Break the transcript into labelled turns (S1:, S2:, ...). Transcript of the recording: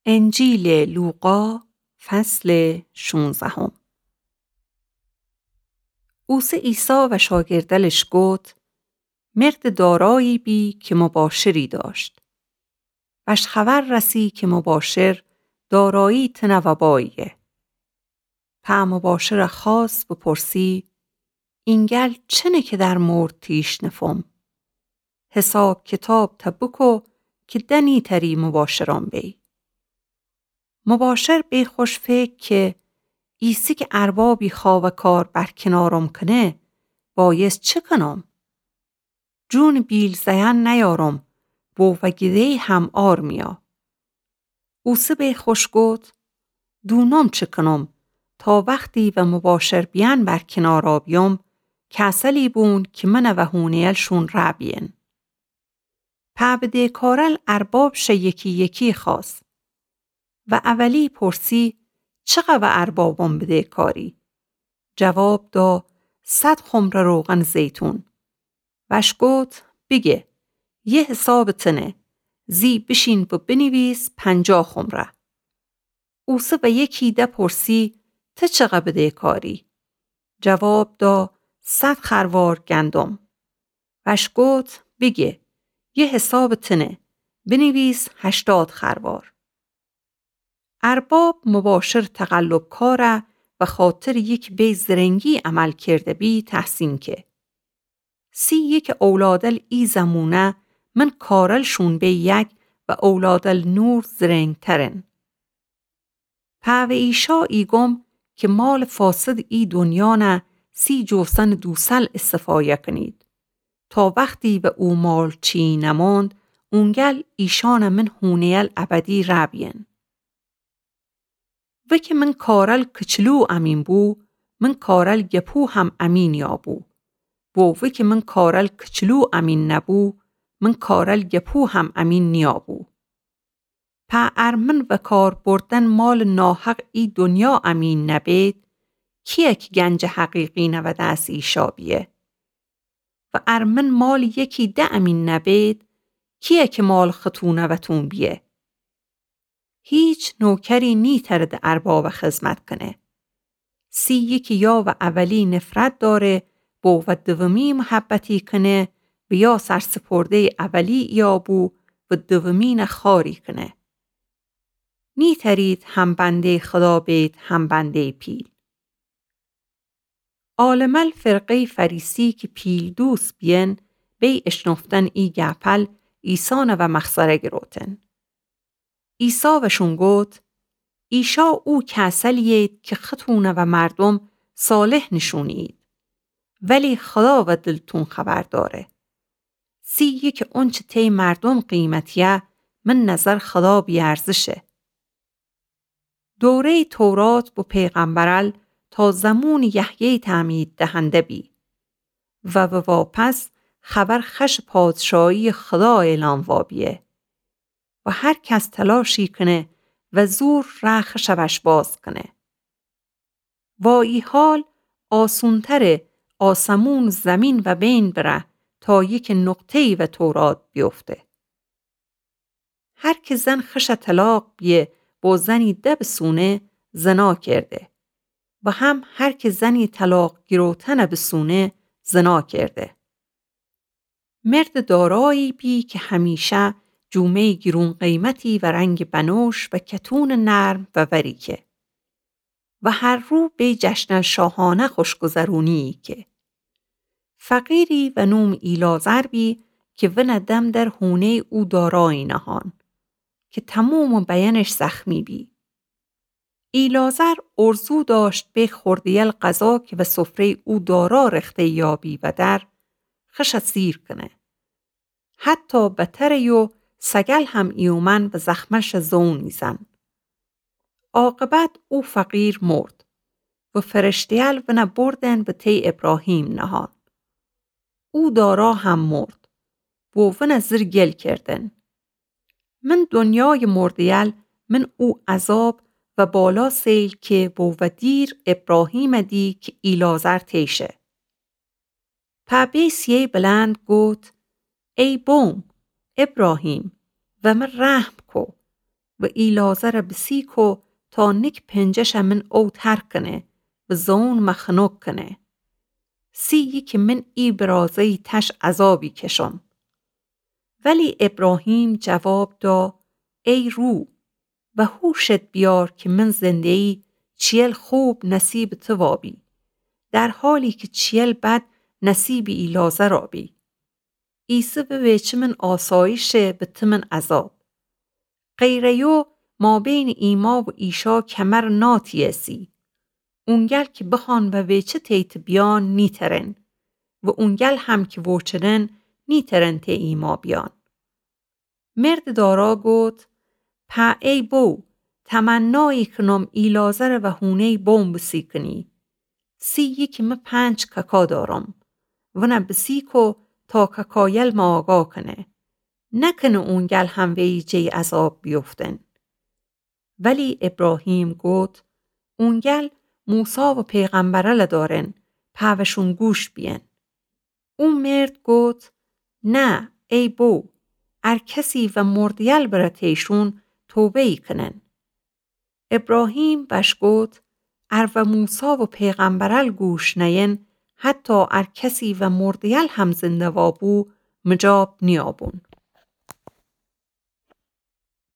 S1: انجیل لوقا فصل 16. اوسه عیسی و شاگردلش گفت مرد دارایی بی که مباشری داشت. وش خبر رسی که مباشر دارایی تنه و باییه. پا مباشر خاص بپرسی اینگل چنه که در مرد تیش نفم. حساب کتاب تبکو که دنی تری مباشران بی. مباشر بی خوش فکر که ایسی که اربابی خواه و کار برکنارم کنه بایست چه کنم؟ جون بیل زین نیارم بو و گیده هم آر میا. اوسه بی خوش گفت دونم چه کنم تا وقتی و مباشر بیان برکنارا بیام کسلی بون که من و هونیل شون رابین. پا بده کارل ارباب شه یکی خواست. و اولی پرسی چقدر و اربابم بده کاری؟ جواب دا 100 خمره روغن زیتون. وش گفت بگه یه حساب تنه زی بشین و بنویس 50 خمره. اوسه و یکی ده پرسی ته چقدر بده کاری؟ جواب دا 100 خروار گندم. وش گفت بگه یه حساب تنه بنویس 80 خروار. ارباب مباشر تقلب کاره و خاطر یک بی زرنگی عمل کرده بی تحسین که 31 اولادل ای زمونه من کارل شون بی یک و اولادل نور زرنگ ترن. پا و ایشا ایگم که مال فاسد ای دنیا نه 30 جوسن دوسل استفایه کنید. تا وقتی و او مال چی نماند اونگل ایشان من هونیل ابدی رابین. و که من کارل کچلو امین بو من کارل گپو هم امین یابو. و که من کارل کچلو امین نبو من کارل گپو هم امین نیابو. پا ارمن و کار بردن مال ناحق ای دنیا امین نبید کیه که گنج حقیقی نو دست ایشا بیه؟ و ارمن مال یکی ده امین نبید کیه که مال خطونه و تون بیه؟ هیچ نوکری نی ترد ارباب خدمت کنه. 31 یا و اولی نفرت داره بو و دومی محبتی کنه و یا سرسپرده اولی یا بو و دومی نخاری کنه. نی ترید هم بنده خدا بید هم بنده پیل. عالمل فرقه فریسی که پیل دوست بین بی اشنفتن ای گپل ایسان و مخصره گروتن. ایسا و شونگوت ایشا او کسلیید که خطونه و مردم صالح نشونید ولی خدا و دلتون خبر داره. 31 اونچه تی مردم قیمتیه من نظر خدا بیارزشه. دوره تورات با پیغمبرل تا زمون یحیی تعمید دهنده بی و واپس خبر خش پادشاهی خدا اعلام وابیه و هر کس تلاشی کنه و زور رخ شوش باز کنه. و ای حال آسونتره آسمون زمین و بین بره تا یک نقطه‌ای و تورات بیفته. هر که زن خش طلاق بیه با زنی ده بسونه زنا کرده و هم هر که زنی طلاق گیروتن بسونه زنا کرده. مرد دارایی بی که همیشه جومه گیرون قیمتی و رنگ بنوش و کتون نرم و وریکه و هر رو به جشن شاهانه خوشگذرونی که فقیری و نوم ایلازر بی که و ندم در هونه او دارایی نهان که تمام بیانش زخمی بی. ایلازر ارزو داشت به خوردیل قضا که و سفره او دارا رخته یابی و در خش سیر کنه. حتی بتریو سگل هم ایومن به زخمش زون میزن. عاقبت او فقیر مرد و فرشتیل و نبردن به تی ابراهیم نهان. او دارا هم مرد و نظر گل کردن. من دنیای مردیل من او عذاب و بالا سیل که بو و دیر ابراهیم دی که ایلازر تیشه. پا بیسیه بلند گوت ای بوم ابراهیم و من رحم کو و ایلازر بسیکو تا نک پنجش من او تر کنه و زون مخنوک کنه. سی که من ای برازی تش عذابی کشم. ولی ابراهیم جواب دا ای رو و هوشت بیار که من زندهی 40 خوب نصیب توابی در حالی که 40 بد نصیب ایلازر آبی. ایسه به ویچه من آسایشه به تمن عذاب. غیریو ما بین ایما و ایشا کمر ناتیسی. اونگل که بخوان و ویچه تیت بیان نیترن و اونگل هم که وچرن نیترن تی ایما بیان. مرد دارا گوت پا ای بو تمنایی کنم ایلازر و هونه بوم بسی کنی. سی که من 5 ککا دارم و نه بسی کو تا ککایل ما آگا کنه. نکنه اونگل هم ویجه عذاب بیفتن. ولی ابراهیم گوت اونگل موسا و پیغمبرل دارن پاوشون گوش بین. اون مرد گوت نه ای بو ار کسی و مردیل برتیشون توبه ای کنن. ابراهیم بش گوت ار و موسا و پیغمبرل گوش نین حتی ار کسی و مردیل هم زنده وابو مجاب نیابون.